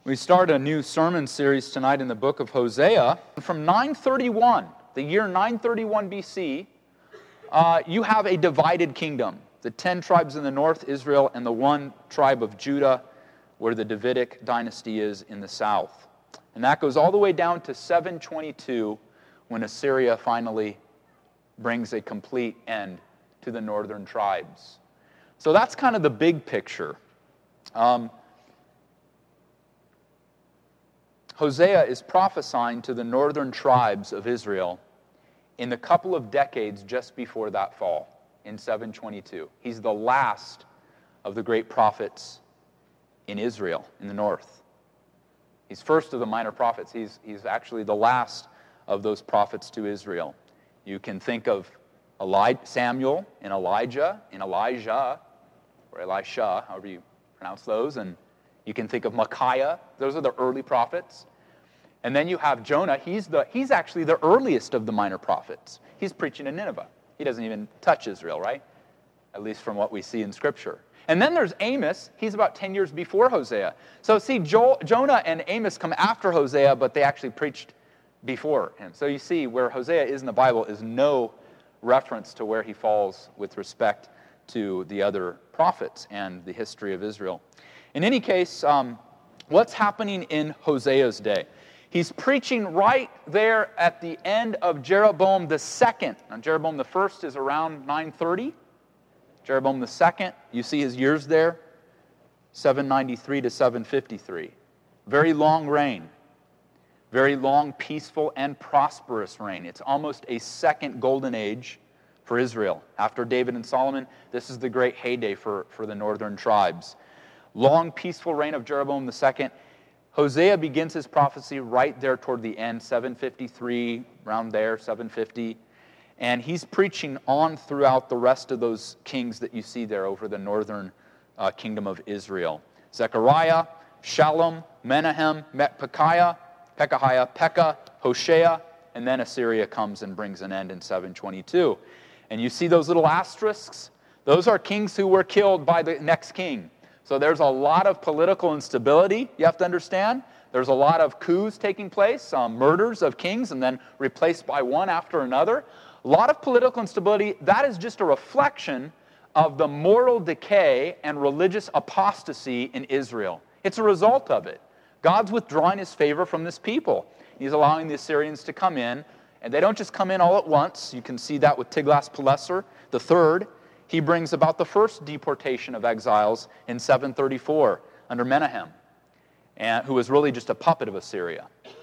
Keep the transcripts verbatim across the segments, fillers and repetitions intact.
We start a new sermon series tonight in the book of Hosea. From nine thirty-one, the year nine thirty-one B C, uh, you have a divided kingdom. The ten tribes in the north, Israel, and the one tribe of Judah, where the Davidic dynasty is in the south. And that goes all the way down to seven twenty-two, when Assyria finally brings a complete end to the northern tribes. So that's kind of the big picture. Um, Hosea is prophesying to the northern tribes of Israel in the couple of decades just before that fall, in seven twenty-two. He's the last of the great prophets in Israel, in the north. He's first of the minor prophets. He's, he's actually the last of those prophets to Israel. You can think of Eli- Samuel and Elijah and Elijah, or Elisha, however you pronounce those, and you can think of Micaiah. Those are the early prophets. And then you have Jonah. He's the he's actually the earliest of the minor prophets. He's preaching in Nineveh. He doesn't even touch Israel, right? At least from what we see in Scripture. And then there's Amos. He's about ten years before Hosea. So see, jo- Jonah and Amos come after Hosea, but they actually preached before him. So you see, where Hosea is in the Bible is no reference to where he falls with respect to the other prophets and the history of Israel. In any case, um, what's happening in Hosea's day? He's preaching right there at the end of Jeroboam the second. Now, Jeroboam the first is around nine thirty. Jeroboam the second, you see his years there, seven ninety-three to seven fifty-three. Very long reign. Very long, peaceful, and prosperous reign. It's almost a second golden age for Israel. After David and Solomon, this is the great heyday for, for the northern tribes. Long, peaceful reign of Jeroboam the second. Hosea begins his prophecy right there toward the end, seven fifty-three, around there, seven fifty. And he's preaching on throughout the rest of those kings that you see there over the northern uh, kingdom of Israel. Zechariah, Shallum, Menahem, Pekahiah, Pekahiah, Pekah, Hoshea, and then Assyria comes and brings an end in seven twenty-two. And you see those little asterisks? Those are kings who were killed by the next king. So there's a lot of political instability, you have to understand. There's a lot of coups taking place, um, murders of kings, and then replaced by one after another. A lot of political instability. That is just a reflection of the moral decay and religious apostasy in Israel. It's a result of it. God's withdrawing his favor from this people. He's allowing the Assyrians to come in, and they don't just come in all at once. You can see that with Tiglath-Pileser the third. He brings about the first deportation of exiles in seven thirty-four under Menahem, and, who was really just a puppet of Assyria.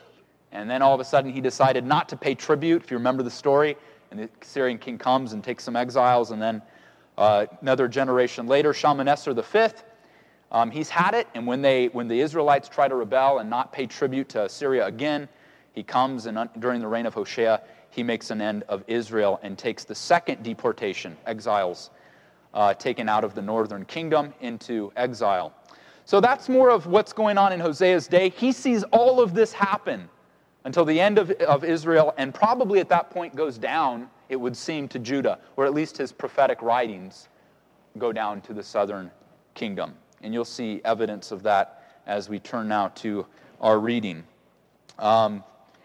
And then all of a sudden he decided not to pay tribute, if you remember the story, and the Assyrian king comes and takes some exiles, and then uh, another generation later, Shalmaneser the fifth, um, he's had it, and when they when the Israelites try to rebel and not pay tribute to Assyria again, he comes, and un- during the reign of Hoshea, he makes an end of Israel and takes the second deportation, exiles uh, taken out of the northern kingdom into exile. So that's more of what's going on in Hosea's day. He sees all of this happen until the end of, of Israel, and probably at that point goes down, it would seem, to Judah, or at least his prophetic writings go down to the southern kingdom. And you'll see evidence of that as we turn now to our reading. Um,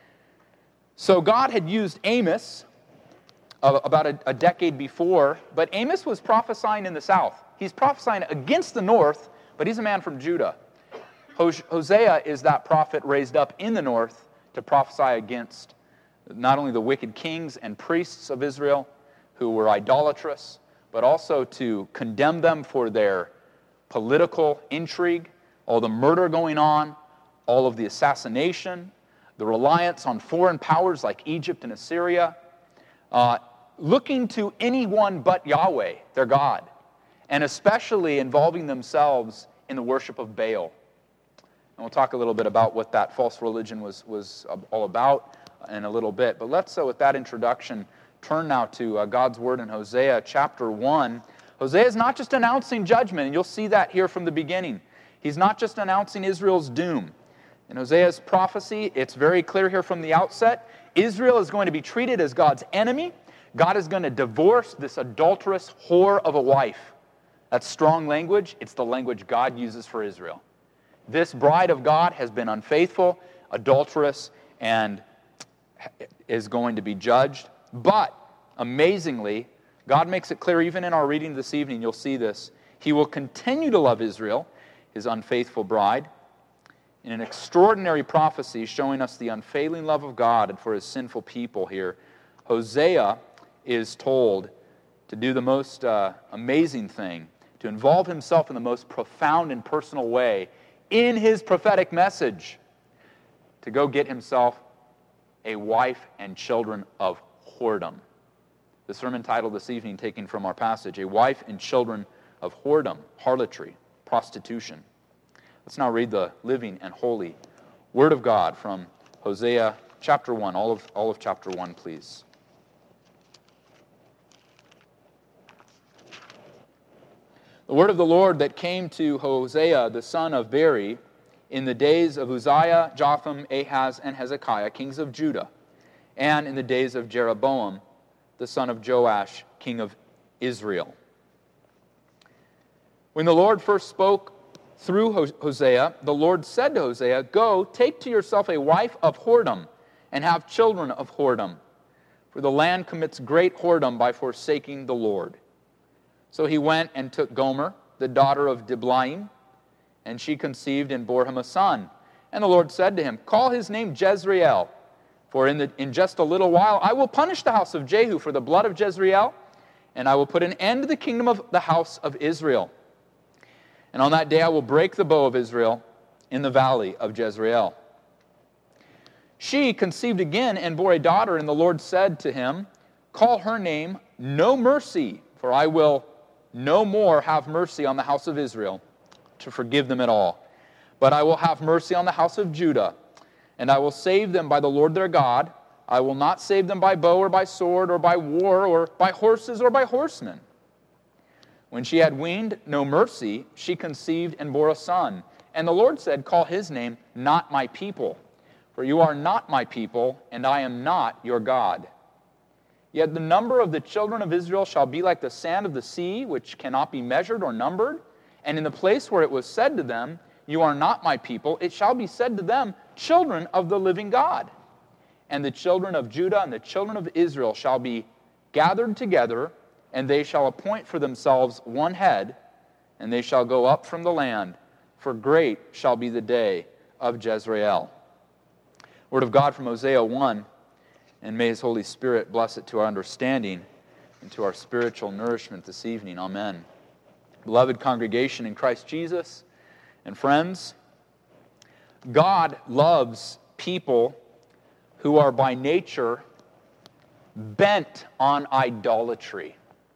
so God had used Amos uh, about a, a decade before, but Amos was prophesying in the south. He's prophesying against the north, but he's a man from Judah. Hosea is that prophet raised up in the north to prophesy against not only the wicked kings and priests of Israel who were idolatrous, but also to condemn them for their political intrigue, all the murder going on, all of the assassination, the reliance on foreign powers like Egypt and Assyria, uh, looking to anyone but Yahweh, their God, and especially involving themselves in the worship of Baal. And we'll talk a little bit about what that false religion was, was all about in a little bit. But let's, uh, with that introduction, turn now to uh, God's Word in Hosea chapter one. Hosea is not just announcing judgment, and you'll see that here from the beginning. He's not just announcing Israel's doom. In Hosea's prophecy, it's very clear here from the outset, Israel is going to be treated as God's enemy. God is going to divorce this adulterous whore of a wife. That's strong language. It's the language God uses for Israel. This bride of God has been unfaithful, adulterous, and is going to be judged. But, amazingly, God makes it clear, even in our reading this evening, you'll see this. He will continue to love Israel, his unfaithful bride, in an extraordinary prophecy showing us the unfailing love of God for his sinful people here. Hosea is told to do the most uh, amazing thing, to involve himself in the most profound and personal way in his prophetic message, to go get himself a wife and children of whoredom. The sermon title this evening taken from our passage, A Wife and Children of Whoredom, Harlotry, Prostitution. Let's now read the living and holy Word of God from Hosea chapter one, all of, all of chapter one, please. The word of the Lord that came to Hosea, the son of Beeri, in the days of Uzziah, Jotham, Ahaz, and Hezekiah, kings of Judah, and in the days of Jeroboam, the son of Joash, king of Israel. When the Lord first spoke through Hosea, the Lord said to Hosea, "Go, take to yourself a wife of whoredom, and have children of whoredom, for the land commits great whoredom by forsaking the Lord." So he went and took Gomer, the daughter of Diblaim, and she conceived and bore him a son. And the Lord said to him, "Call his name Jezreel, for in, the, in just a little while I will punish the house of Jehu for the blood of Jezreel, and I will put an end to the kingdom of the house of Israel. And on that day I will break the bow of Israel in the valley of Jezreel." She conceived again and bore a daughter, and the Lord said to him, "Call her name No Mercy, for I will no more have mercy on the house of Israel to forgive them at all. But I will have mercy on the house of Judah, and I will save them by the Lord their God. I will not save them by bow or by sword or by war or by horses or by horsemen." When she had weaned No Mercy, she conceived and bore a son. And the Lord said, "Call his name Not My People, for you are not my people, and I am not your God. Yet the number of the children of Israel shall be like the sand of the sea, which cannot be measured or numbered. And in the place where it was said to them, 'You are not my people,' it shall be said to them, 'Children of the living God.' And the children of Judah and the children of Israel shall be gathered together, and they shall appoint for themselves one head, and they shall go up from the land, for great shall be the day of Jezreel." Word of God from Hosea one, and may his Holy Spirit bless it to our understanding and to our spiritual nourishment this evening. Amen. Beloved congregation in Christ Jesus and friends, God loves people who are by nature bent on idolatry.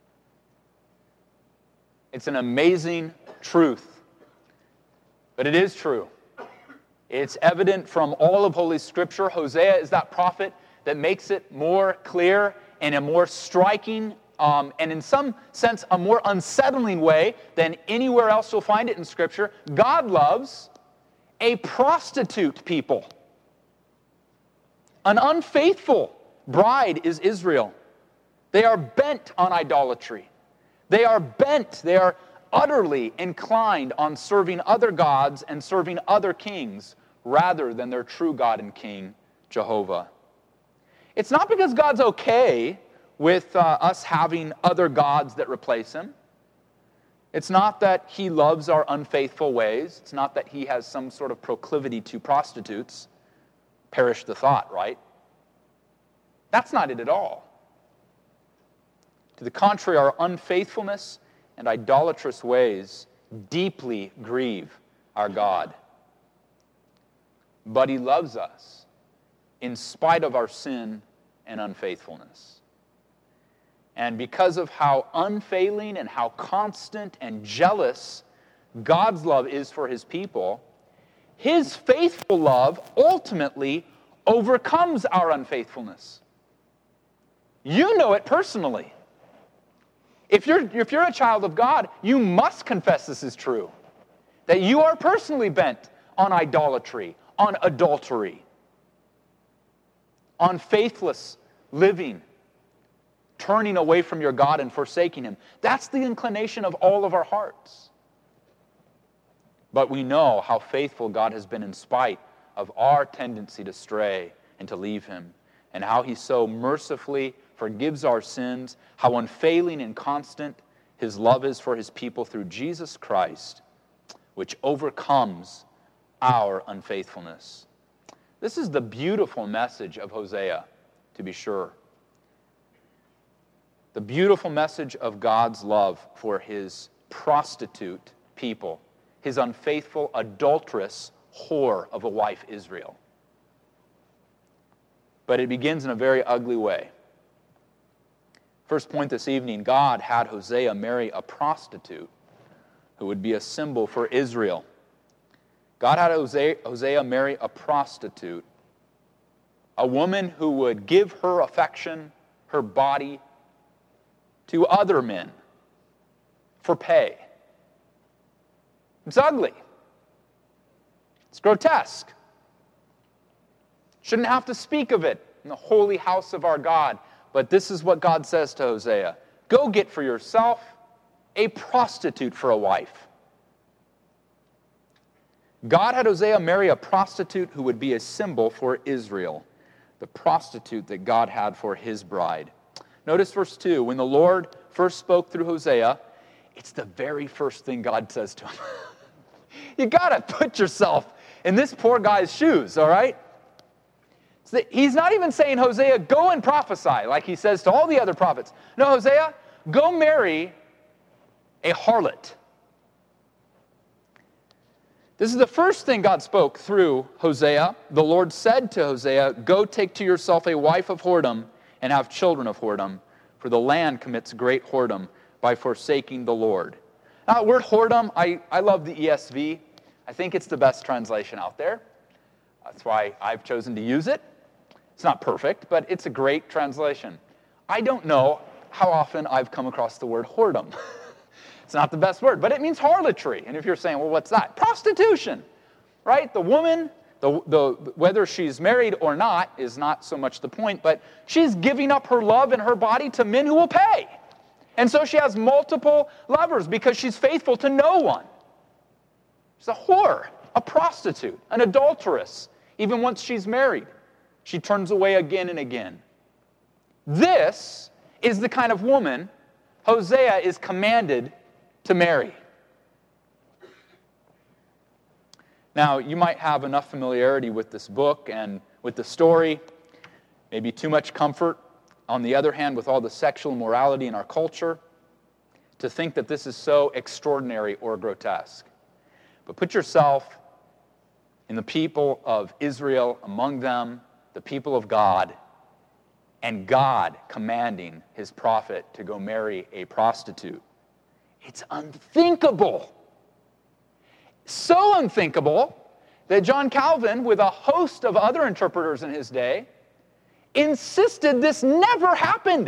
It's an amazing truth, but it is true. It's evident from all of Holy Scripture. Hosea is that prophet that makes it more clear and a more striking um, and in some sense a more unsettling way than anywhere else you'll find it in Scripture. God loves a prostitute people. An unfaithful bride is Israel. They are bent on idolatry. They are bent, they are utterly inclined on serving other gods and serving other kings rather than their true God and King, Jehovah. It's not because God's okay with uh, us having other gods that replace him. It's not that he loves our unfaithful ways. It's not that he has some sort of proclivity to prostitutes. Perish the thought, right? That's not it at all. To the contrary, our unfaithfulness and idolatrous ways deeply grieve our God. But he loves us in spite of our sin and unfaithfulness. And because of how unfailing and how constant and jealous God's love is for his people, his faithful love ultimately overcomes our unfaithfulness. You know it personally. If you're, if you're a child of God, you must confess this is true. That you are personally bent on idolatry, on adultery, on faithless living, turning away from your God and forsaking him. That's the inclination of all of our hearts. But we know how faithful God has been in spite of our tendency to stray and to leave him, and how he so mercifully forgives our sins, how unfailing and constant his love is for his people through Jesus Christ, which overcomes our unfaithfulness. This is the beautiful message of Hosea, to be sure. The beautiful message of God's love for his prostitute people, his unfaithful, adulterous whore of a wife, Israel. But it begins in a very ugly way. First point this evening, God had Hosea marry a prostitute who would be a symbol for Israel. God had Hosea, Hosea marry a prostitute, a woman who would give her affection, her body, to other men for pay. It's ugly. It's grotesque. Shouldn't have to speak of it in the holy house of our God. But this is what God says to Hosea. Go get for yourself a prostitute for a wife. God had Hosea marry a prostitute who would be a symbol for Israel, the prostitute that God had for his bride. Notice verse two. When the Lord first spoke through Hosea, it's the very first thing God says to him. You got to put yourself in this poor guy's shoes, all right? So he's not even saying, Hosea, go and prophesy, like he says to all the other prophets. No, Hosea, go marry a harlot. This is the first thing God spoke through Hosea. The Lord said to Hosea, go take to yourself a wife of whoredom and have children of whoredom, for the land commits great whoredom by forsaking the Lord. Now, the word whoredom, I, I love the E S V. I think it's the best translation out there. That's why I've chosen to use it. It's not perfect, but it's a great translation. I don't know how often I've come across the word whoredom. It's not the best word, but it means harlotry. And if you're saying, well, what's that? Prostitution, right? The woman, the, the, whether she's married or not is not so much the point, but she's giving up her love and her body to men who will pay. And so she has multiple lovers because she's faithful to no one. She's a whore, a prostitute, an adulteress. Even once she's married, she turns away again and again. This is the kind of woman Hosea is commanded to marry. Now, you might have enough familiarity with this book and with the story, maybe too much comfort, on the other hand, with all the sexual immorality in our culture, to think that this is so extraordinary or grotesque. But put yourself in the people of Israel, among them, the people of God, and God commanding his prophet to go marry a prostitute. It's unthinkable. So unthinkable that John Calvin, with a host of other interpreters in his day, insisted this never happened.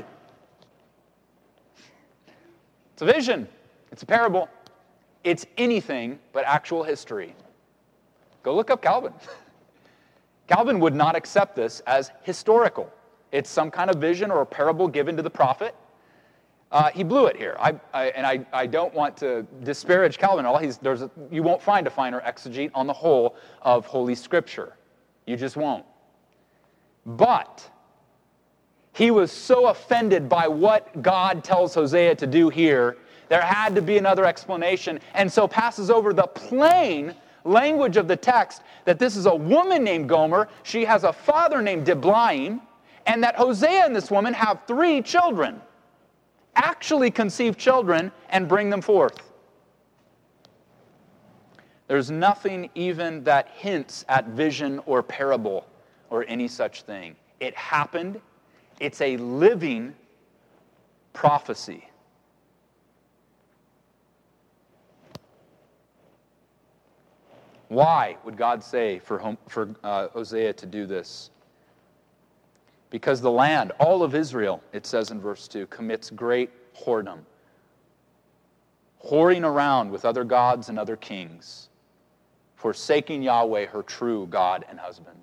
It's a vision. It's a parable. It's anything but actual history. Go look up Calvin. Calvin would not accept this as historical. It's some kind of vision or a parable given to the prophet. Uh, he blew it here. I, I, and I, I don't want to disparage Calvin at all. He's, there's a, you won't find a finer exegete on the whole of Holy Scripture. You just won't. But he was so offended by what God tells Hosea to do here, there had to be another explanation, and so passes over the plain language of the text that this is a woman named Gomer, she has a father named Diblaim, and that Hosea and this woman have three children. Actually conceive children and bring them forth. There's nothing even that hints at vision or parable or any such thing. It happened. It's a living prophecy. Why would God say for, for uh, Hosea to do this? Because the land, all of Israel, it says in verse two, commits great whoredom. Whoring around with other gods and other kings, forsaking Yahweh, her true God and husband.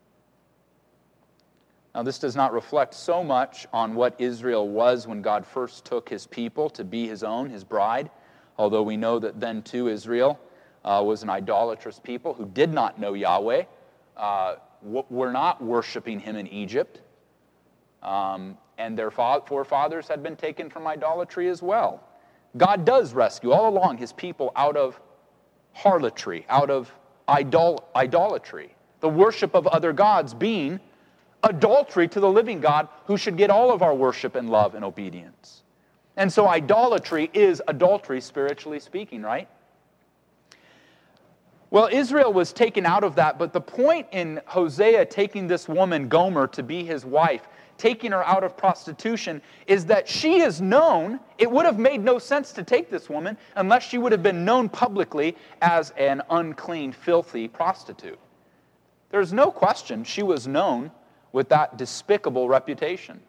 Now, this does not reflect so much on what Israel was when God first took his people to be his own, his bride, although we know that then too Israel uh, was an idolatrous people who did not know Yahweh, uh, w- were not worshiping him in Egypt, um, and their fa- forefathers had been taken from idolatry as well. God does rescue all along his people out of harlotry, out of idol- idolatry, the worship of other gods being adultery to the living God, who should get all of our worship and love and obedience. And so idolatry is adultery, spiritually speaking, right? Well, Israel was taken out of that, but the point in Hosea taking this woman, Gomer, to be his wife, taking her out of prostitution, is that she is known. It would have made no sense to take this woman unless she would have been known publicly as an unclean, filthy prostitute. There's no question she was known with that despicable reputation.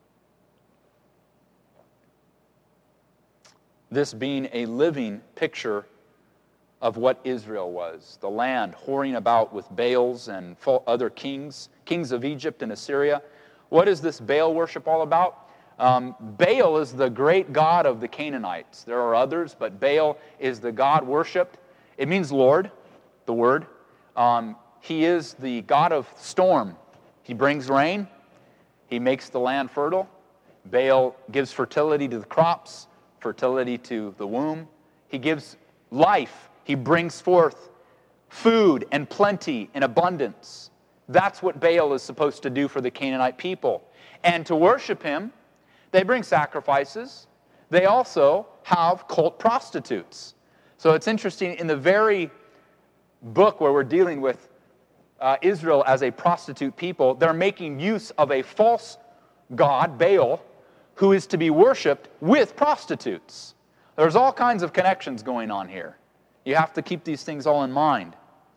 This being a living picture of what Israel was, the land whoring about with Baals and other kings, kings of Egypt and Assyria. What is this Baal worship all about? Um, Baal is the great god of the Canaanites. There are others, but Baal is the god worshipped. It means Lord, the word. Um, he is the god of storm. He brings rain. He makes the land fertile. Baal gives fertility to the crops, fertility to the womb. He gives life. He brings forth food and plenty and abundance. That's what Baal is supposed to do for the Canaanite people. And to worship him, they bring sacrifices. They also have cult prostitutes. So it's interesting, in the very book where we're dealing with uh, Israel as a prostitute people, they're making use of a false god, Baal, who is to be worshipped with prostitutes. There's all kinds of connections going on here. You have to keep these things all in mind.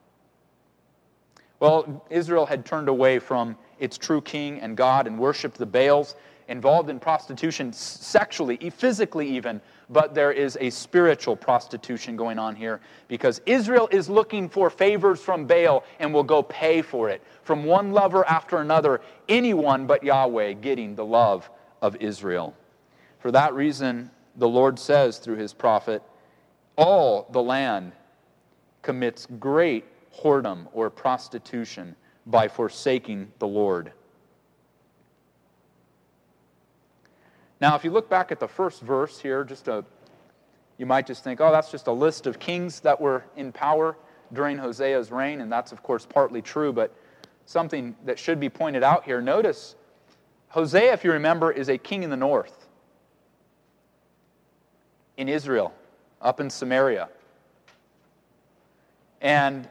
Well, Israel had turned away from its true king and God and worshipped the Baals, involved in prostitution sexually, physically even, but there is a spiritual prostitution going on here because Israel is looking for favors from Baal and will go pay for it. From one lover after another, anyone but Yahweh getting the love of Israel. For that reason, the Lord says through his prophet, all the land commits great whoredom or prostitution by forsaking the Lord. Now, if you look back at the first verse here, just a, you might just think, oh, that's just a list of kings that were in power during Hosea's reign, and that's, of course, partly true, but something that should be pointed out here. Notice, Hosea, if you remember, is a king in the north, in Israel, up in Samaria. And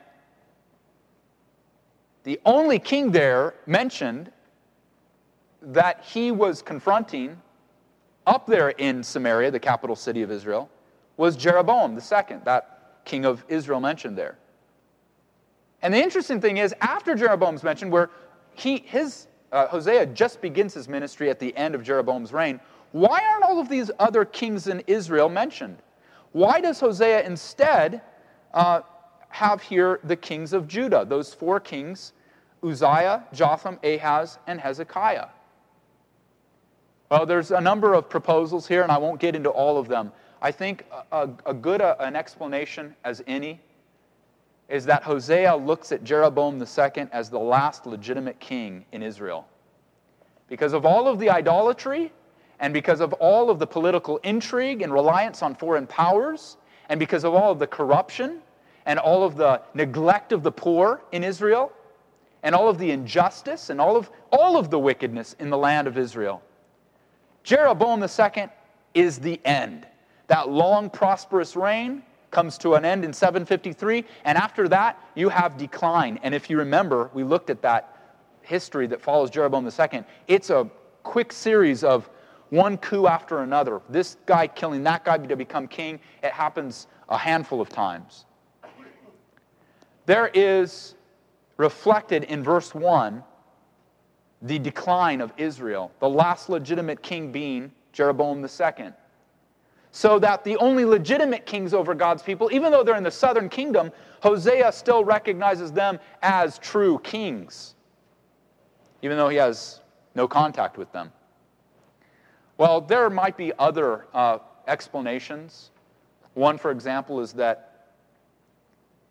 the only king there mentioned that he was confronting up there in Samaria, the capital city of Israel, was Jeroboam the second, that king of Israel mentioned there. And the interesting thing is, after Jeroboam's mentioned, where he, his, uh, Hosea just begins his ministry at the end of Jeroboam's reign, why aren't all of these other kings in Israel mentioned? Why does Hosea instead uh, have here the kings of Judah, those four kings, Uzziah, Jotham, Ahaz, and Hezekiah? Well, there's a number of proposals here, and I won't get into all of them. I think a, a good uh, an explanation as any is that Hosea looks at Jeroboam the second as the last legitimate king in Israel. Because of all of the idolatry, and because of all of the political intrigue and reliance on foreign powers, and because of all of the corruption, and all of the neglect of the poor in Israel, and all of the injustice, and all of, all of the wickedness in the land of Israel, Jeroboam the second is the end. That long, prosperous reign comes to an end in seven fifty-three, and after that, you have decline. And if you remember, we looked at that history that follows Jeroboam the second. It's a quick series of one coup after another. This guy killing that guy to become king. It happens a handful of times. There is reflected in verse one the decline of Israel, the last legitimate king being Jeroboam the second. So that the only legitimate kings over God's people, even though they're in the southern kingdom, Hosea still recognizes them as true kings, even though he has no contact with them. Well, there might be other uh, explanations. One, for example, is that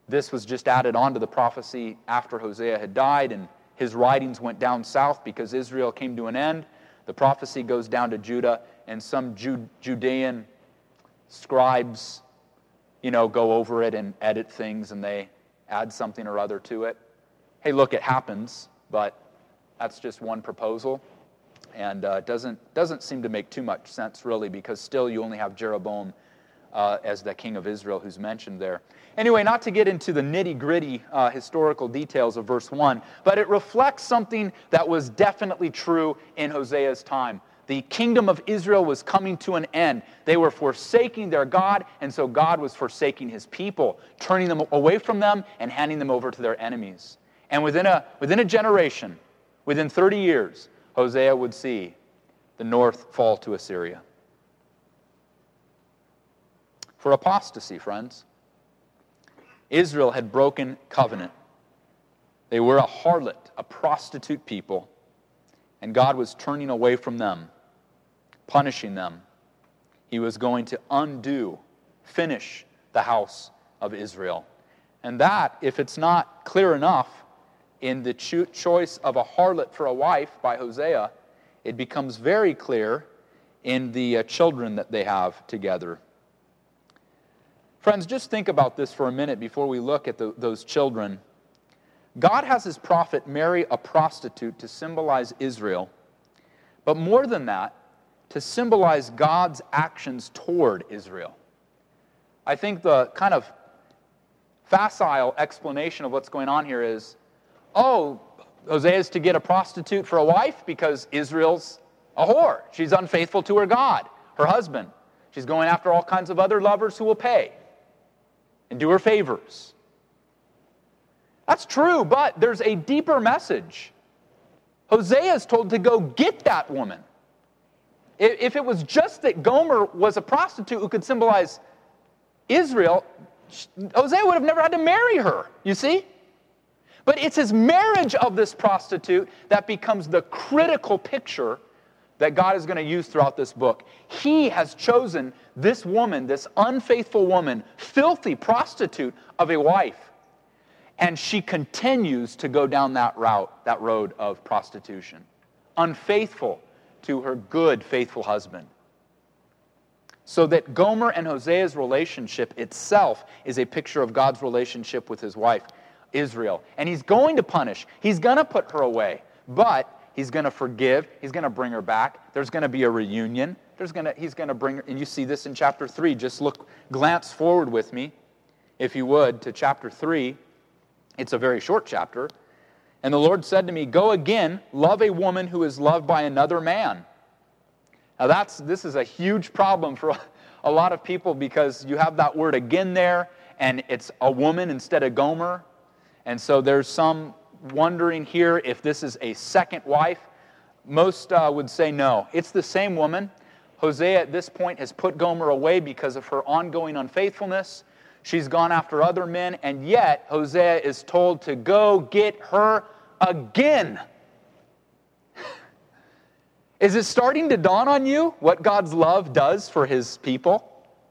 this was just added on to the prophecy after Hosea had died, and his writings went down south because Israel came to an end. The prophecy goes down to Judah, and some Ju- Judean scribes, you know, go over it and edit things, and they add something or other to it. Hey, look, it happens, but that's just one proposal, and uh, doesn't doesn't seem to make too much sense, really, because still you only have Jeroboam uh, as the king of Israel who's mentioned there. Anyway, not to get into the nitty-gritty uh, historical details of verse one, but it reflects something that was definitely true in Hosea's time. The kingdom of Israel was coming to an end. They were forsaking their God, and so God was forsaking his people, turning them away from them and handing them over to their enemies. And within a, within a generation, within thirty years, Hosea would see the north fall to Assyria. For apostasy, friends, Israel had broken covenant. They were a harlot, a prostitute people, and God was turning away from them, punishing them. He was going to undo, finish the house of Israel. And that, if it's not clear enough in the cho- choice of a harlot for a wife by Hosea, it becomes very clear in the uh, children that they have together. Friends, just think about this for a minute before we look at the, those children. God has his prophet marry a prostitute to symbolize Israel, but more than that, to symbolize God's actions toward Israel. I think the kind of facile explanation of what's going on here is, oh, Hosea is to get a prostitute for a wife because Israel's a whore. She's unfaithful to her God, her husband. She's going after all kinds of other lovers who will pay and do her favors. That's true, but there's a deeper message. Hosea is told to go get that woman. If it was just that Gomer was a prostitute who could symbolize Israel, Hosea would have never had to marry her, you see? But it's his marriage of this prostitute that becomes the critical picture that God is going to use throughout this book. He has chosen this woman, this unfaithful woman, filthy prostitute of a wife. And she continues to go down that route, that road of prostitution. Unfaithful to her good, faithful husband. So that Gomer and Hosea's relationship itself is a picture of God's relationship with his wife, Israel. And he's going to punish. He's going to put her away. But he's going to forgive. He's going to bring her back. There's going to be a reunion. There's going to, he's going to bring her, and you see this in chapter three. Just look, glance forward with me, if you would, to chapter three. It's a very short chapter. And the Lord said to me, go again, love a woman who is loved by another man. Now that's, this is a huge problem for a lot of people because you have that word again there, and it's a woman instead of Gomer. And so there's some wondering here if this is a second wife. Most uh, would say no. It's the same woman. Hosea at this point has put Gomer away because of her ongoing unfaithfulness. She's gone after other men, and yet Hosea is told to go get her again. Is it starting to dawn on you what God's love does for his people?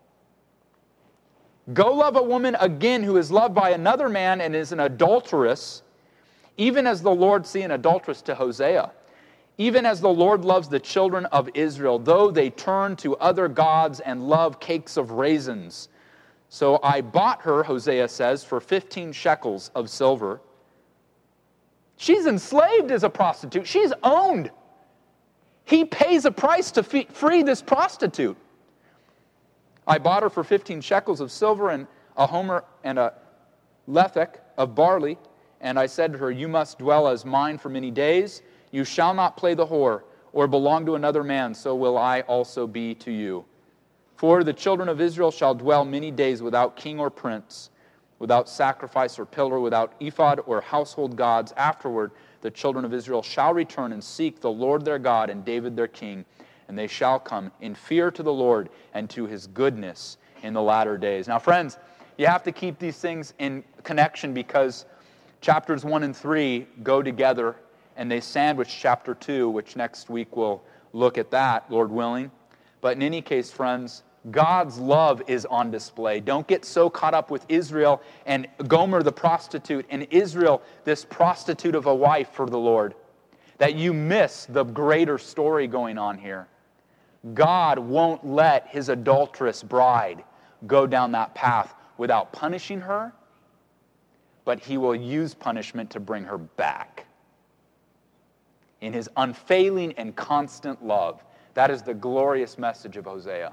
Go love a woman again who is loved by another man and is an adulteress, even as the Lord, see, an adulteress to Hosea, even as the Lord loves the children of Israel, though they turn to other gods and love cakes of raisins. So I bought her, Hosea says, for fifteen shekels of silver. She's enslaved as a prostitute. She's owned. He pays a price to free this prostitute. I bought her for fifteen shekels of silver and a homer and a lethek of barley. And I said to her, you must dwell as mine for many days. You shall not play the whore or belong to another man, so will I also be to you. For the children of Israel shall dwell many days without king or prince, without sacrifice or pillar, without ephod or household gods. Afterward, the children of Israel shall return and seek the Lord their God and David their king, and they shall come in fear to the Lord and to his goodness in the latter days. Now, friends, you have to keep these things in connection because chapters one and three go together, and they sandwich chapter two, which next week we'll look at that, Lord willing. But in any case, friends, God's love is on display. Don't get so caught up with Israel and Gomer the prostitute and Israel, this prostitute of a wife for the Lord, that you miss the greater story going on here. God won't let his adulterous bride go down that path without punishing her, but he will use punishment to bring her back. In his unfailing and constant love. That is the glorious message of Hosea.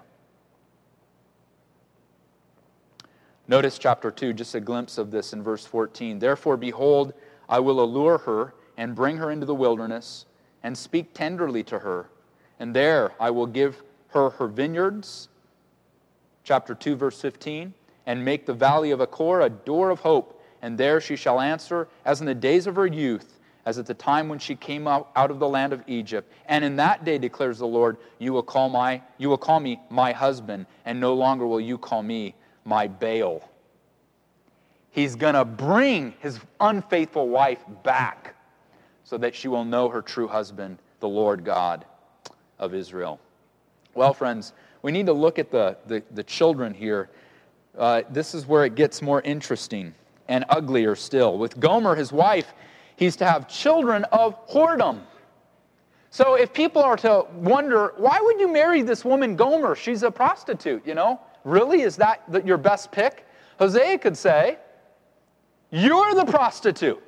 Notice chapter two, just a glimpse of this in verse fourteen. Therefore, behold, I will allure her and bring her into the wilderness and speak tenderly to her. And there I will give her her vineyards, chapter two, verse fifteen, and make the valley of Achor a door of hope. And there she shall answer as in the days of her youth, as at the time when she came out, out of the land of Egypt. And in that day, declares the Lord, you will call my you will call me my husband, and no longer will you call me my Baal. He's going to bring his unfaithful wife back so that she will know her true husband, the Lord God of Israel. Well, friends, we need to look at the, the, the children here. Uh, this is where it gets more interesting and uglier still. With Gomer, his wife, he's to have children of whoredom. So if people are to wonder, why would you marry this woman Gomer? She's a prostitute, you know? Really? Is that your best pick? Hosea could say, you're the prostitute.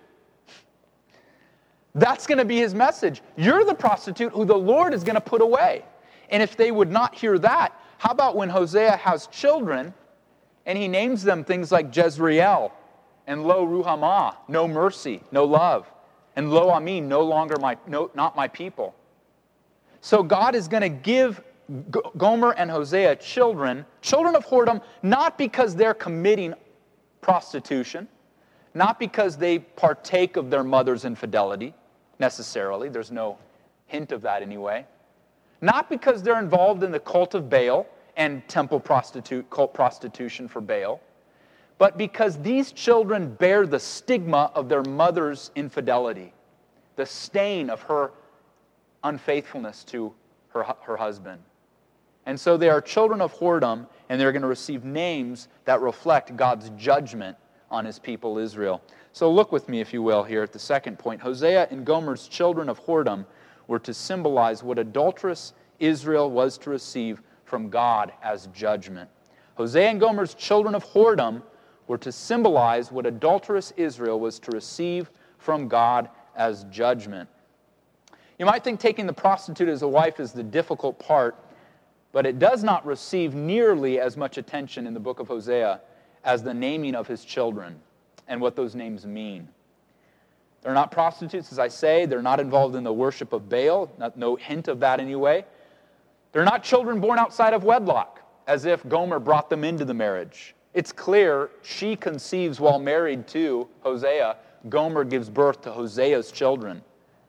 That's going to be his message. You're the prostitute who the Lord is going to put away. And if they would not hear that, how about when Hosea has children and he names them things like Jezreel and Lo Ruhamah, no mercy, no love, and Lo Ami, no longer my, no, not my people. So God is going to give Gomer and Hosea children, children of whoredom, not because they're committing prostitution, not because they partake of their mother's infidelity, necessarily. There's no hint of that anyway. Not because they're involved in the cult of Baal and temple prostitute, cult prostitution for Baal, but because these children bear the stigma of their mother's infidelity, the stain of her unfaithfulness to her, her husband. And so they are children of whoredom, and they're going to receive names that reflect God's judgment on his people Israel. So look with me, if you will, here at the second point. Hosea and Gomer's children of whoredom were to symbolize what adulterous Israel was to receive from God as judgment. Hosea and Gomer's children of whoredom were to symbolize what adulterous Israel was to receive from God as judgment. You might think taking the prostitute as a wife is the difficult part, but it does not receive nearly as much attention in the book of Hosea as the naming of his children and what those names mean. They're not prostitutes, as I say. They're not involved in the worship of Baal. Not, no hint of that anyway. They're not children born outside of wedlock, as if Gomer brought them into the marriage. It's clear she conceives while married to Hosea. Gomer gives birth to Hosea's children.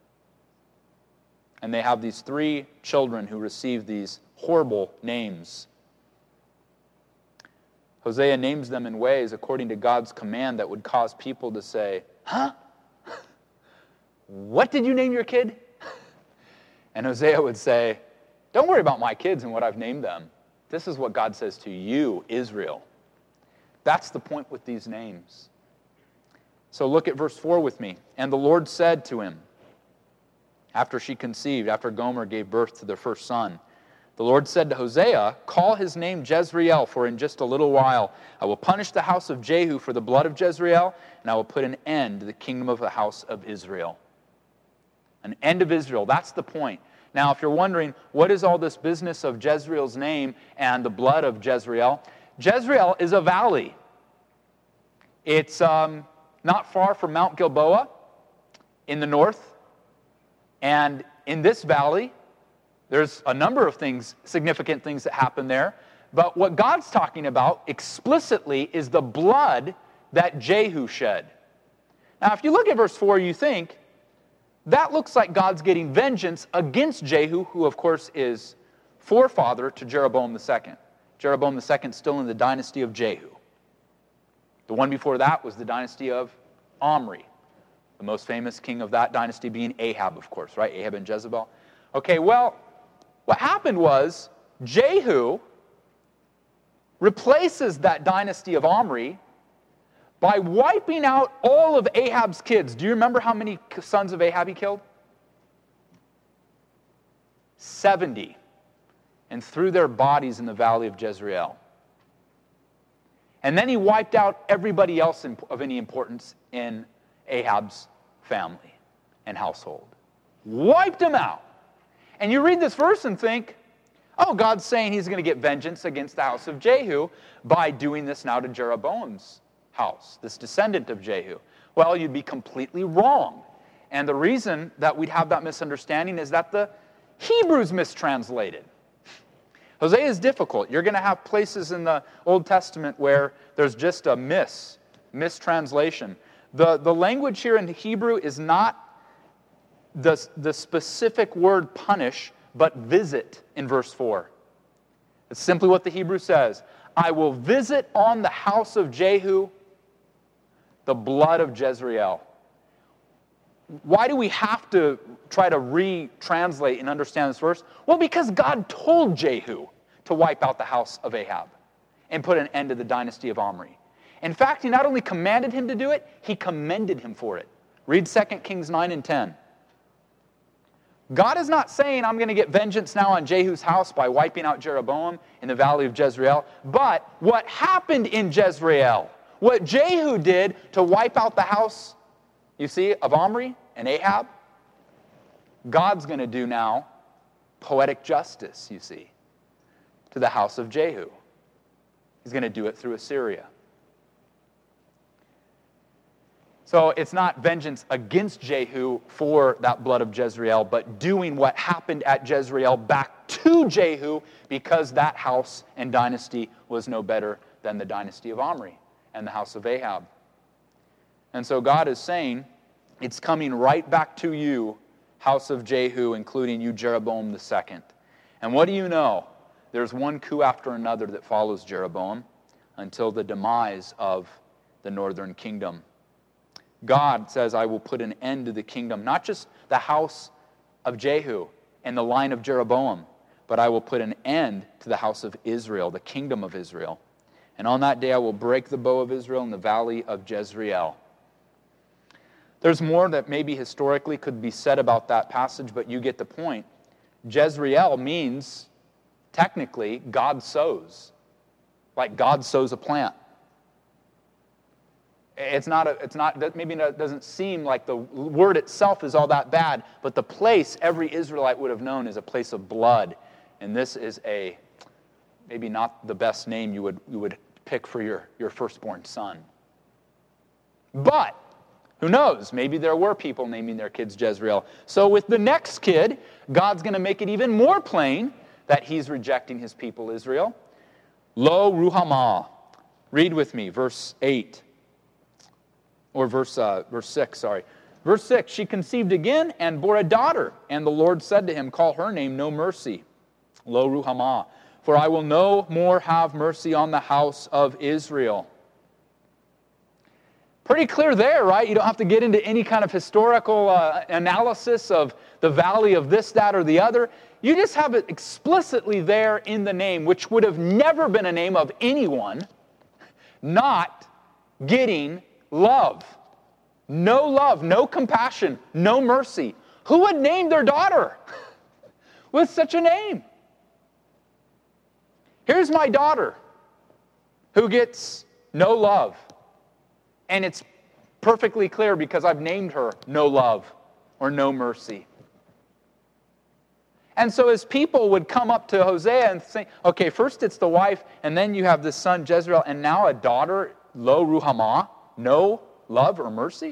And they have these three children who receive these horrible names. Hosea names them in ways according to God's command that would cause people to say, huh? What did you name your kid? And Hosea would say, don't worry about my kids and what I've named them. This is what God says to you, Israel. That's the point with these names. So look at verse four with me. And the Lord said to him, after she conceived, after Gomer gave birth to their first son, the Lord said to Hosea, call his name Jezreel, for in just a little while I will punish the house of Jehu for the blood of Jezreel, and I will put an end to the kingdom of the house of Israel. An end of Israel, that's the point. Now, if you're wondering, what is all this business of Jezreel's name and the blood of Jezreel? Jezreel is a valley. It's um, not far from Mount Gilboa in the north. And in this valley, there's a number of things, significant things that happen there. But what God's talking about explicitly is the blood that Jehu shed. Now, if you look at verse four, you think, that looks like God's getting vengeance against Jehu, who, of course, is forefather to Jeroboam the Second. Jeroboam the Second still in the dynasty of Jehu. The one before that was the dynasty of Omri, the most famous king of that dynasty being Ahab, of course, right? Ahab and Jezebel. Okay, well, what happened was Jehu replaces that dynasty of Omri by wiping out all of Ahab's kids. Do you remember how many sons of Ahab he killed? seventy. And threw their bodies in the valley of Jezreel. And then he wiped out everybody else of any importance in Ahab's family and household. Wiped them out. And you read this verse and think, oh, God's saying he's going to get vengeance against the house of Jehu by doing this now to Jeroboam's house, this descendant of Jehu. Well, you'd be completely wrong. And the reason that we'd have that misunderstanding is that the Hebrew's mistranslated. Hosea is difficult. You're going to have places in the Old Testament where there's just a mis, mistranslation. The, the language here in Hebrew is not the, the specific word punish, but visit in verse four. It's simply what the Hebrew says. I will visit on the house of Jehu the blood of Jezreel. Why do we have to try to retranslate and understand this verse? Well, because God told Jehu to wipe out the house of Ahab and put an end to the dynasty of Omri. In fact, he not only commanded him to do it, he commended him for it. Read Second Kings nine and ten. God is not saying, I'm going to get vengeance now on Jehu's house by wiping out Jeroboam in the valley of Jezreel. But what happened in Jezreel, what Jehu did to wipe out the house, you see, of Omri and Ahab, God's going to do now poetic justice, you see, to the house of Jehu. He's going to do it through Assyria. So it's not vengeance against Jehu for that blood of Jezreel, but doing what happened at Jezreel back to Jehu because that house and dynasty was no better than the dynasty of Omri and the house of Ahab. And so God is saying, it's coming right back to you, house of Jehu, including you, Jeroboam the second. And what do you know? There's one coup after another that follows Jeroboam until the demise of the northern kingdom. God says, I will put an end to the kingdom, not just the house of Jehu and the line of Jeroboam, but I will put an end to the house of Israel, the kingdom of Israel. And on that day I will break the bow of Israel in the valley of Jezreel. There's more that maybe historically could be said about that passage, but you get the point. Jezreel means, technically, God sows. Like God sows a plant. It's not, a, it's not, maybe it doesn't seem like the word itself is all that bad, but the place every Israelite would have known is a place of blood. And this is a, maybe not the best name you would, you would pick for your, your firstborn son. But, who knows, maybe there were people naming their kids Jezreel. So with the next kid, God's going to make it even more plain that he's rejecting his people Israel. Lo Ruhamah. Read with me, verse eight. Or verse, uh, verse six, sorry. Verse six, she conceived again and bore a daughter. And the Lord said to him, call her name No Mercy, Lo Ruhamah. For I will no more have mercy on the house of Israel. Pretty clear there, right? You don't have to get into any kind of historical uh, analysis of the valley of this, that, or the other. You just have it explicitly there in the name, which would have never been a name of anyone not getting love. No love, no compassion, no mercy. Who would name their daughter with such a name? Here's my daughter who gets no love. And it's perfectly clear because I've named her no love or no mercy. And so as people would come up to Hosea and say, okay, first it's the wife, and then you have the son Jezreel, and now a daughter, Lo Ruhamah, no love or mercy?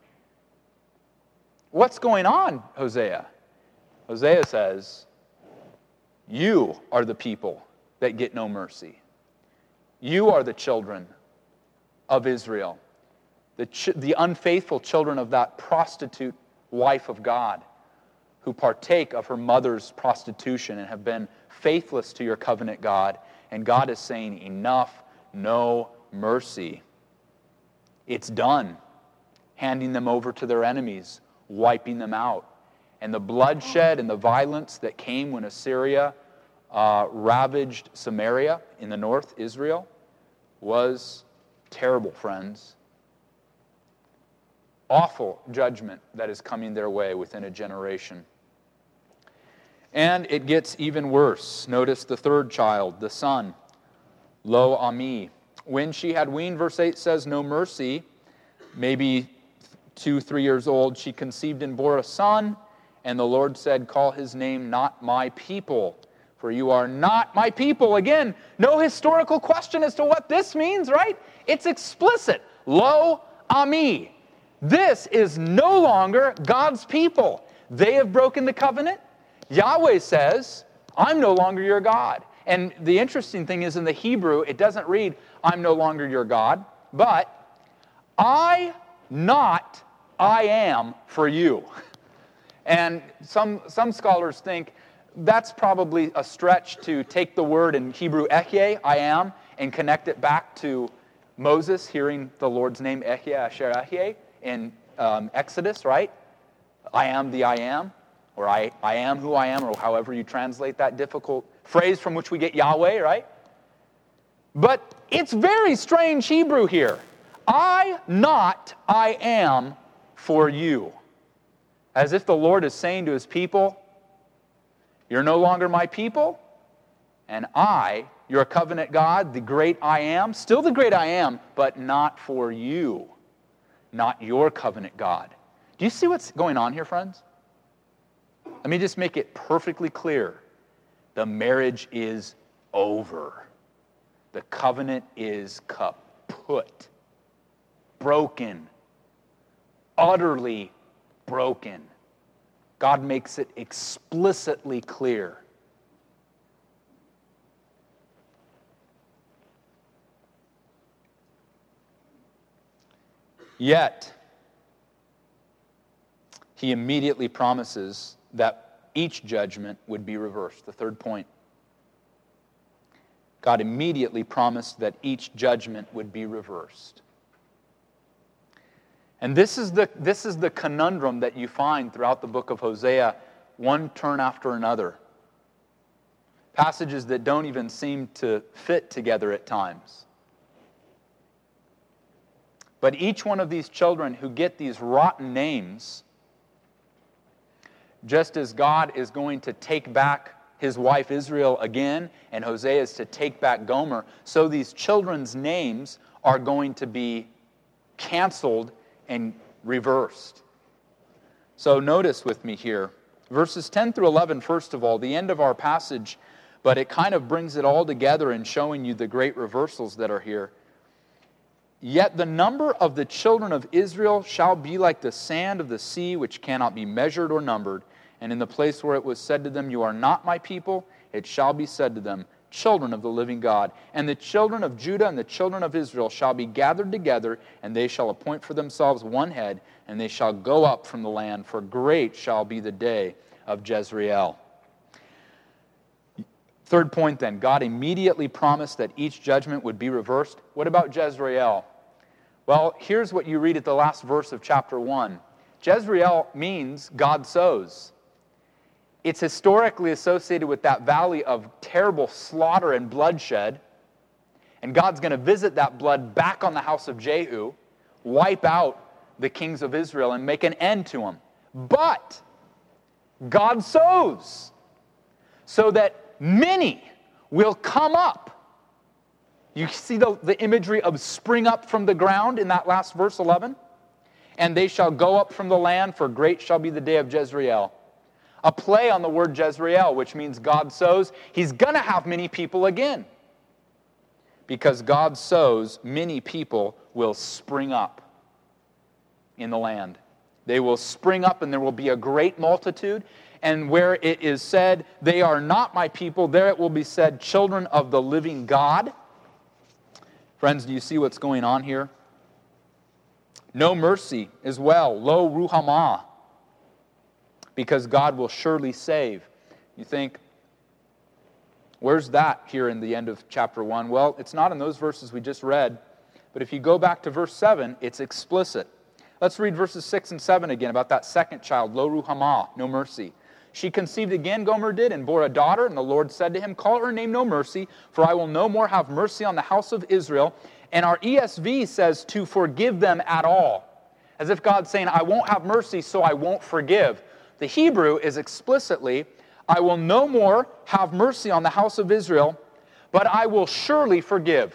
What's going on, Hosea? Hosea says, you are the people that get no mercy. You are the children of Israel, the, ch- the unfaithful children of that prostitute wife of God who partake of her mother's prostitution and have been faithless to your covenant God. And God is saying, enough, no mercy. It's done. Handing them over to their enemies, wiping them out. And the bloodshed and the violence that came when Assyria uh, ravaged Samaria in the north, Israel, was terrible, friends. Awful judgment that is coming their way within a generation. And it gets even worse. Notice the third child, the son, Lo Ami. When she had weaned, verse eight says, no mercy, maybe two, three years old, she conceived and bore a son, and the Lord said, call his name not my people, for you are not my people. Again, no historical question as to what this means, right? It's explicit. Lo Ami. This is no longer God's people. They have broken the covenant. Yahweh says, I'm no longer your God. And the interesting thing is in the Hebrew, it doesn't read, I'm no longer your God, but I not I am for you. And some, some scholars think that's probably a stretch to take the word in Hebrew, Ehyeh, I am, and connect it back to Moses hearing the Lord's name, Ehyeh, Asher Ehyeh, in um, Exodus, right? I am the I am, or I, I am who I am, or however you translate that difficult phrase from which we get Yahweh, right? But it's very strange Hebrew here. I not I am for you. As if the Lord is saying to his people, you're no longer my people, and I, your covenant God, the great I am, still the great I am, but not for you, not your covenant God. Do you see what's going on here, friends? Let me just make it perfectly clear. The marriage is over. The covenant is kaput, broken, utterly broken. God makes it explicitly clear. Yet, he immediately promises that each judgment would be reversed. The third point. God immediately promised that each judgment would be reversed. And this is the, this is the conundrum that you find throughout the book of Hosea, one turn after another. Passages that don't even seem to fit together at times. But each one of these children who get these rotten names, just as God is going to take back his wife Israel again, and Hosea is to take back Gomer, so these children's names are going to be canceled and reversed. So notice with me here, verses ten through eleven, first of all, the end of our passage, but it kind of brings it all together in showing you the great reversals that are here. Yet the number of the children of Israel shall be like the sand of the sea, which cannot be measured or numbered. And in the place where it was said to them, you are not my people, it shall be said to them, children of the living God. And the children of Judah and the children of Israel shall be gathered together, and they shall appoint for themselves one head, and they shall go up from the land, for great shall be the day of Jezreel. Third point then, God immediately promised that each judgment would be reversed. What about Jezreel? Well, here's what you read at the last verse of chapter one. Jezreel means God sows. It's historically associated with that valley of terrible slaughter and bloodshed. And God's going to visit that blood back on the house of Jehu, wipe out the kings of Israel, and make an end to them. But God sows so that many will come up. You see the, the imagery of spring up from the ground in that last verse eleven? And they shall go up from the land, for great shall be the day of Jezreel. A play on the word Jezreel, which means God sows. He's going to have many people again. Because God sows, many people will spring up in the land. They will spring up, and there will be a great multitude. And where it is said, they are not my people, there it will be said, children of the living God. Friends, do you see what's going on here? No mercy as well, lo ruhamah, because God will surely save. You think, where's that here in the end of chapter one? Well, it's not in those verses we just read, but if you go back to verse seven, it's explicit. Let's read verses six and seven again about that second child, lo ruhamah, no mercy. She conceived again, Gomer did, and bore a daughter. And the Lord said to him, call her name No Mercy, for I will no more have mercy on the house of Israel. And our E S V says to forgive them at all. As if God's saying, I won't have mercy, so I won't forgive. The Hebrew is explicitly, I will no more have mercy on the house of Israel, but I will surely forgive.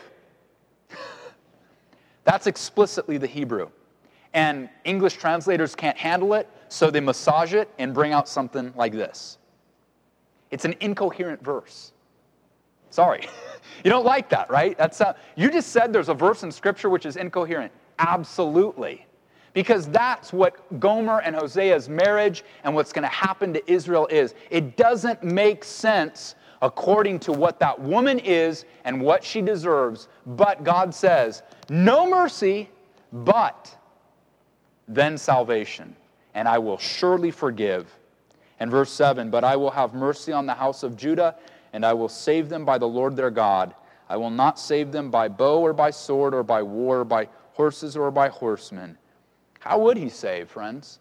That's explicitly the Hebrew. And English translators can't handle it, so they massage it and bring out something like this. It's an incoherent verse. Sorry. You don't like that, right? That's uh, you just said there's a verse in Scripture which is incoherent. Absolutely. Because that's what Gomer and Hosea's marriage and what's going to happen to Israel is. It doesn't make sense according to what that woman is and what she deserves. But God says, no mercy, but then salvation, and I will surely forgive. And verse seven, but I will have mercy on the house of Judah, and I will save them by the Lord their God. I will not save them by bow or by sword or by war or by horses or by horsemen. How would he save, friends?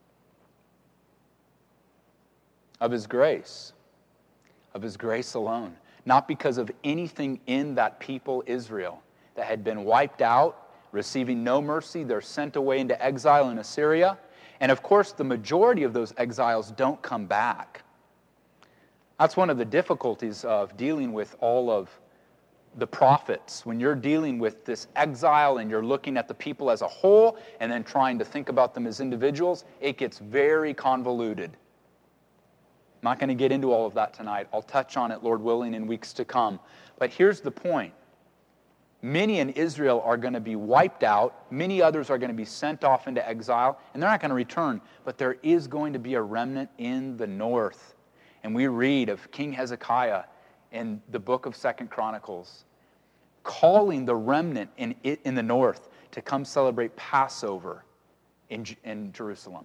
Of his grace. Of his grace alone. Not because of anything in that people, Israel, that had been wiped out, receiving no mercy. They're sent away into exile in Assyria. And of course, the majority of those exiles don't come back. That's one of the difficulties of dealing with all of the prophets. When you're dealing with this exile and you're looking at the people as a whole and then trying to think about them as individuals, it gets very convoluted. I'm not going to get into all of that tonight. I'll touch on it, Lord willing, in weeks to come. But here's the point. Many in Israel are going to be wiped out. Many others are going to be sent off into exile, and they're not going to return. But there is going to be a remnant in the north. And we read of King Hezekiah in the book of Second Chronicles, calling the remnant in, in the north to come celebrate Passover in, in Jerusalem.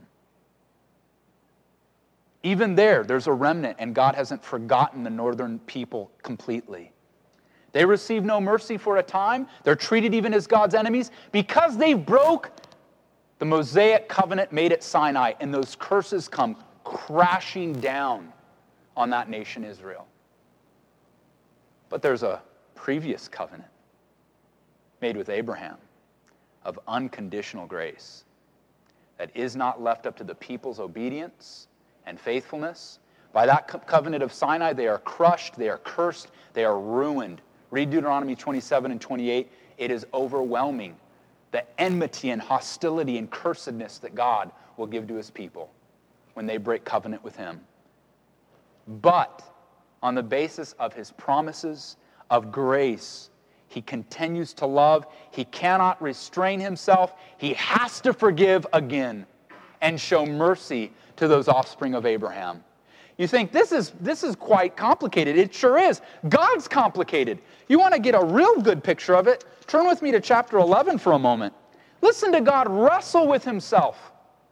Even there, there's a remnant, and God hasn't forgotten the northern people completely. They receive no mercy for a time. They're treated even as God's enemies because they broke the Mosaic covenant made at Sinai, and those curses come crashing down on that nation, Israel. But there's a previous covenant made with Abraham of unconditional grace that is not left up to the people's obedience and faithfulness. By that co- covenant of Sinai, they are crushed, they are cursed, they are ruined. Read Deuteronomy twenty-seven and twenty-eight. It is overwhelming, the enmity and hostility and cursedness that God will give to his people when they break covenant with him. But on the basis of his promises of grace, he continues to love. He cannot restrain himself. He has to forgive again and show mercy to those offspring of Abraham. You think, this is, this is quite complicated. It sure is. God's complicated. You want to get a real good picture of it? Turn with me to chapter eleven for a moment. Listen to God wrestle with himself.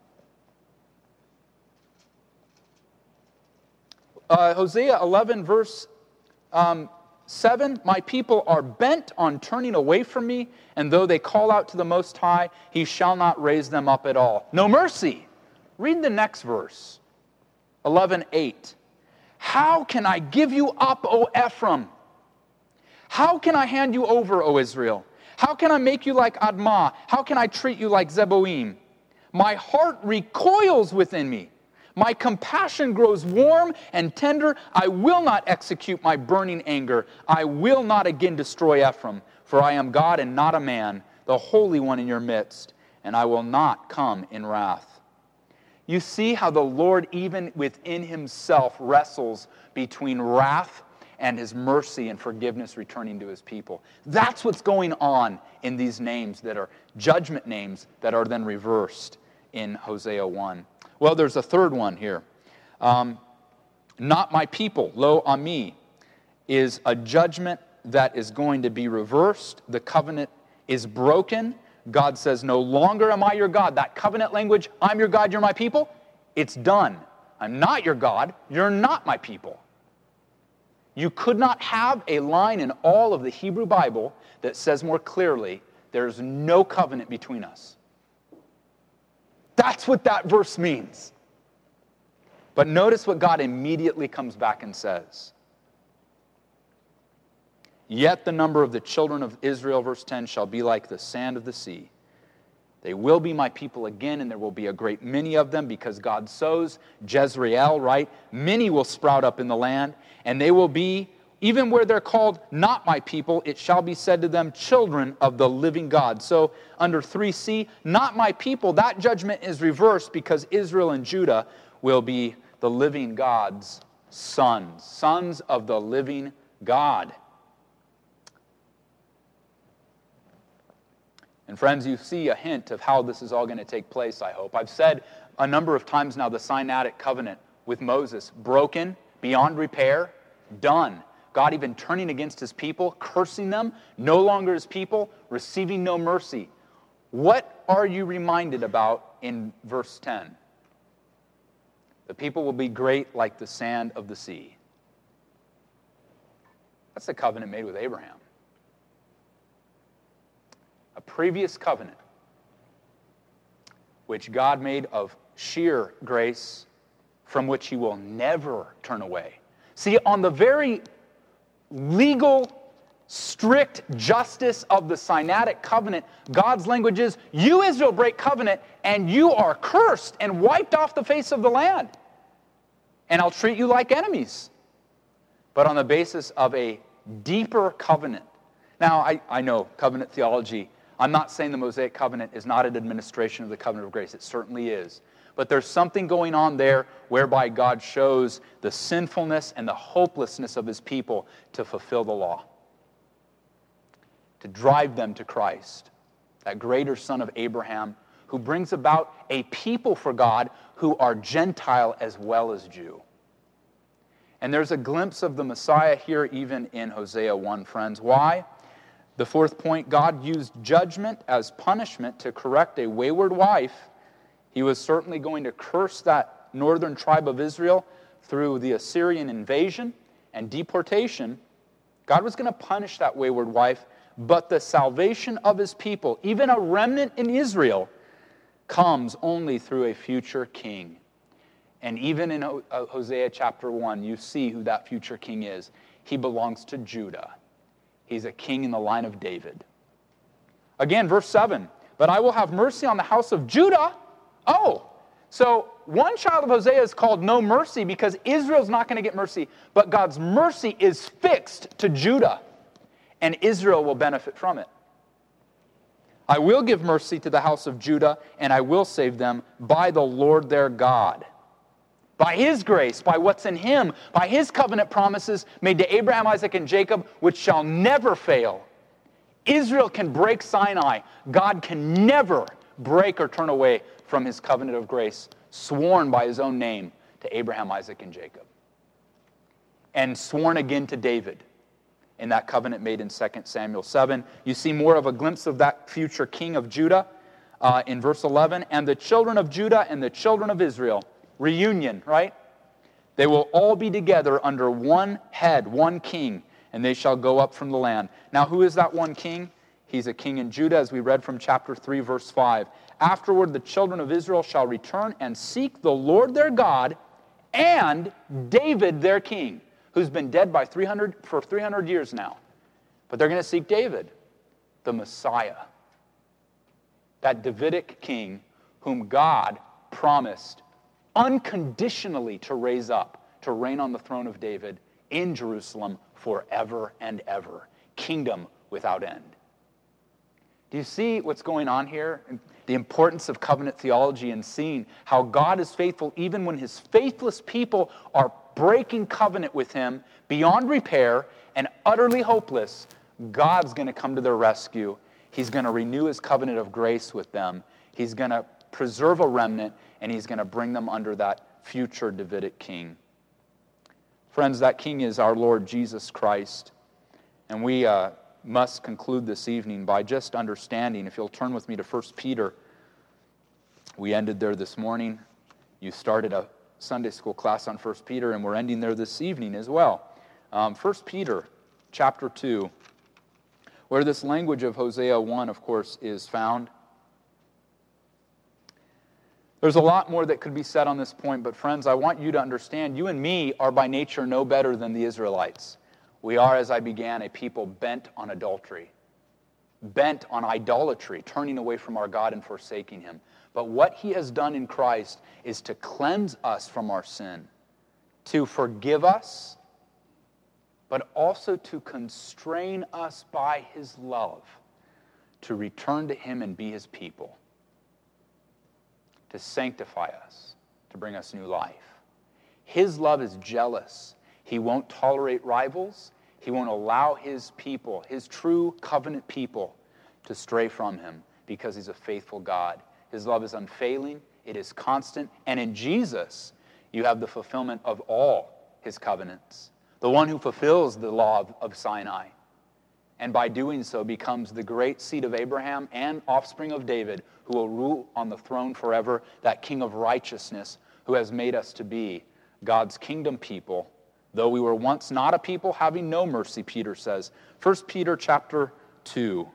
Uh, Hosea eleven, verse um, seven, my people are bent on turning away from me, and though they call out to the Most High, he shall not raise them up at all. No mercy. Read the next verse. eleven eight. How can I give you up, O Ephraim? How can I hand you over, O Israel? How can I make you like Admah? How can I treat you like Zeboim? My heart recoils within me. My compassion grows warm and tender. I will not execute my burning anger. I will not again destroy Ephraim, for I am God and not a man, the Holy One in your midst, and I will not come in wrath. You see how the Lord, even within himself, wrestles between wrath and his mercy and forgiveness returning to his people. That's what's going on in these names that are judgment names that are then reversed in Hosea one. Well, there's a third one here. Um, not my people, lo ami, is a judgment that is going to be reversed. The covenant is broken. God says, no longer am I your God. That covenant language, I'm your God, you're my people, it's done. I'm not your God, you're not my people. You could not have a line in all of the Hebrew Bible that says more clearly, there's no covenant between us. That's what that verse means. But notice what God immediately comes back and says. Yet the number of the children of Israel, verse ten, shall be like the sand of the sea. They will be my people again, and there will be a great many of them, because God sows Jezreel, right? Many will sprout up in the land, and they will be, even where they're called not my people, it shall be said to them, children of the living God. So under three C, not my people, that judgment is reversed, because Israel and Judah will be the living God's sons, sons of the living God. And friends, you see a hint of how this is all going to take place, I hope. I've said a number of times now the Sinaitic covenant with Moses, broken, beyond repair, done. God even turning against his people, cursing them, no longer his people, receiving no mercy. What are you reminded about in verse ten? The people will be great like the sand of the sea. That's the covenant made with Abraham. A previous covenant, which God made of sheer grace, from which he will never turn away. See, on the very legal, strict justice of the Sinaitic covenant, God's language is, you, Israel, break covenant, and you are cursed and wiped off the face of the land. And I'll treat you like enemies. But on the basis of a deeper covenant. Now, I, I know covenant theology, I'm not saying the Mosaic covenant is not an administration of the covenant of grace. It certainly is. But there's something going on there whereby God shows the sinfulness and the hopelessness of his people to fulfill the law, to drive them to Christ, that greater son of Abraham, who brings about a people for God who are Gentile as well as Jew. And there's a glimpse of the Messiah here even in Hosea one, friends. Why? The fourth point, God used judgment as punishment to correct a wayward wife. He was certainly going to curse that northern tribe of Israel through the Assyrian invasion and deportation. God was going to punish that wayward wife, but the salvation of his people, even a remnant in Israel, comes only through a future king. And even in Hosea chapter one, you see who that future king is. He belongs to Judah. He's a king in the line of David. Again, verse seven, but I will have mercy on the house of Judah. Oh, so one child of Hosea is called no mercy because Israel's not going to get mercy, but God's mercy is fixed to Judah, and Israel will benefit from it. I will give mercy to the house of Judah, and I will save them by the Lord their God. By his grace, by what's in him, by his covenant promises made to Abraham, Isaac, and Jacob, which shall never fail. Israel can break Sinai. God can never break or turn away from his covenant of grace, sworn by his own name to Abraham, Isaac, and Jacob. And sworn again to David in that covenant made in Second Samuel seven. You see more of a glimpse of that future king of Judah uh, in verse eleven. And the children of Judah and the children of Israel. Reunion, right? They will all be together under one head, one king, and they shall go up from the land. Now, who is that one king? He's a king in Judah, as we read from chapter three, verse five. Afterward, the children of Israel shall return and seek the Lord their God and David their king, who's been dead by three hundred for three hundred years now. But they're going to seek David, the Messiah, that Davidic king whom God promised unconditionally to raise up, to reign on the throne of David in Jerusalem forever and ever. Kingdom without end. Do you see what's going on here? The importance of covenant theology and seeing how God is faithful even when his faithless people are breaking covenant with him beyond repair and utterly hopeless. God's going to come to their rescue. He's going to renew his covenant of grace with them. He's going to preserve a remnant, and he's going to bring them under that future Davidic king. Friends, that king is our Lord Jesus Christ. And we uh, must conclude this evening by just understanding, if you'll turn with me to First Peter. We ended there this morning. You started a Sunday school class on First Peter, and we're ending there this evening as well. Um, First Peter chapter two, where this language of Hosea one, of course, is found. There's a lot more that could be said on this point, but friends, I want you to understand, you and me are by nature no better than the Israelites. We are, as I began, a people bent on adultery, bent on idolatry, turning away from our God and forsaking Him. But what He has done in Christ is to cleanse us from our sin, to forgive us, but also to constrain us by His love to return to Him and be His people, to sanctify us, to bring us new life. His love is jealous. He won't tolerate rivals. He won't allow His people, His true covenant people, to stray from Him because He's a faithful God. His love is unfailing. It is constant. And in Jesus, you have the fulfillment of all His covenants. The one who fulfills the law of, of Sinai. And by doing so becomes the great seed of Abraham and offspring of David, who will rule on the throne forever, that King of righteousness who has made us to be God's kingdom people, though we were once not a people having no mercy, Peter says. First Peter chapter two.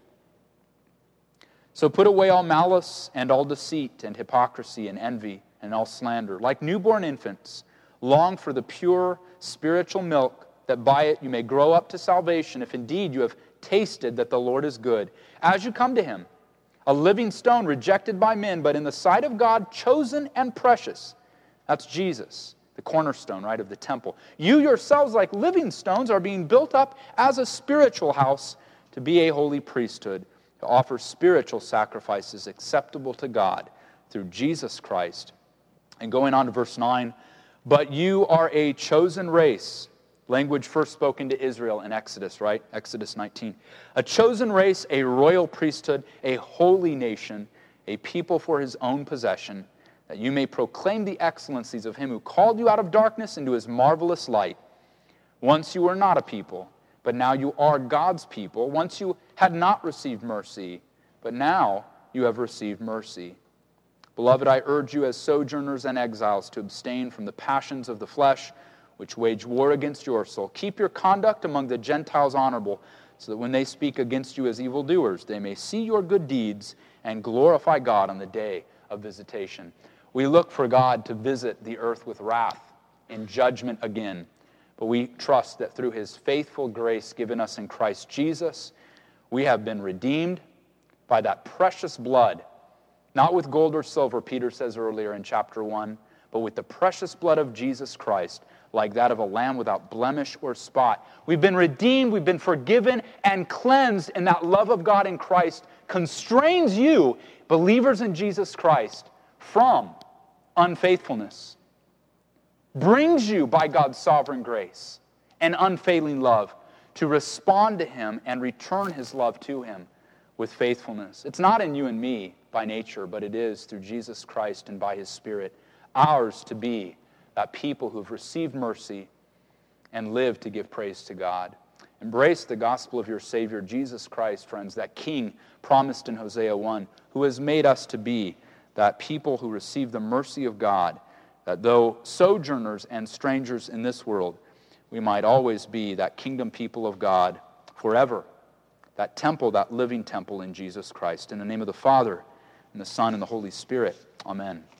So put away all malice and all deceit and hypocrisy and envy and all slander. Like newborn infants, long for the pure spiritual milk, that by it you may grow up to salvation, if indeed you have tasted that the Lord is good. As you come to Him, a living stone rejected by men, but in the sight of God chosen and precious. That's Jesus, the cornerstone, right, of the temple. You yourselves, like living stones, are being built up as a spiritual house to be a holy priesthood, to offer spiritual sacrifices acceptable to God through Jesus Christ. And going on to verse nine, but you are a chosen race. Language first spoken to Israel in Exodus, right? Exodus nineteen. A chosen race, a royal priesthood, a holy nation, a people for His own possession, that you may proclaim the excellencies of Him who called you out of darkness into His marvelous light. Once you were not a people, but now you are God's people. Once you had not received mercy, but now you have received mercy. Beloved, I urge you as sojourners and exiles to abstain from the passions of the flesh, which wage war against your soul. Keep your conduct among the Gentiles honorable, so that when they speak against you as evildoers, they may see your good deeds and glorify God on the day of visitation. We look for God to visit the earth with wrath and judgment again, but we trust that through His faithful grace given us in Christ Jesus, we have been redeemed by that precious blood, not with gold or silver, Peter says earlier in chapter one, but with the precious blood of Jesus Christ, like that of a lamb without blemish or spot. We've been redeemed, we've been forgiven and cleansed, and that love of God in Christ constrains you, believers in Jesus Christ, from unfaithfulness. Brings you, by God's sovereign grace and unfailing love, to respond to Him and return His love to Him with faithfulness. It's not in you and me by nature, but it is through Jesus Christ and by His Spirit, ours to be that people who have received mercy and live to give praise to God. Embrace the gospel of your Savior, Jesus Christ, friends, that King promised in Hosea one, who has made us to be that people who receive the mercy of God, that though sojourners and strangers in this world, we might always be that kingdom people of God forever, that temple, that living temple in Jesus Christ. In the name of the Father, and the Son, and the Holy Spirit. Amen.